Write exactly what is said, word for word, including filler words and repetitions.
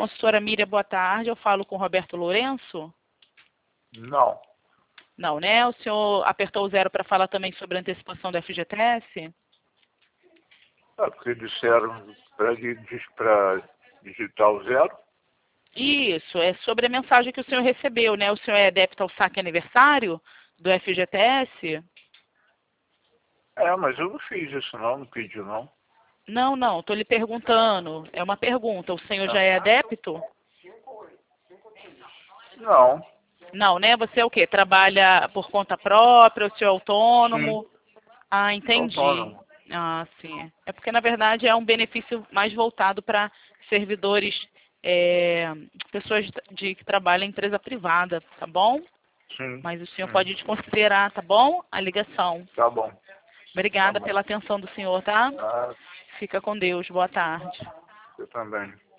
Consultora Miriam, boa tarde. Eu falo com o Roberto Lourenço? Não. Não, né? O senhor apertou o zero para falar também sobre a antecipação do F G T S? É porque disseram para digitar o zero. Isso, é sobre a mensagem que o senhor recebeu, né? O senhor é adepto ao saque aniversário do F G T S? É, mas eu não fiz isso não, não pedi não. Não, não, estou lhe perguntando. É uma pergunta. O senhor já Não. é adepto? Não. Não, né? Você é o quê? Trabalha por conta própria, o senhor é autônomo? Sim, Ah, entendi. autônomo. Ah, sim. É porque, na verdade, é um benefício mais voltado para servidores, é, pessoas de, que trabalham em empresa privada, tá bom? Sim. Mas o senhor Hum. pode desconsiderar, tá bom? A ligação. Tá bom. Obrigada Tá bom. pela atenção do senhor, tá? Ah, Fica com Deus. Boa tarde. eu também.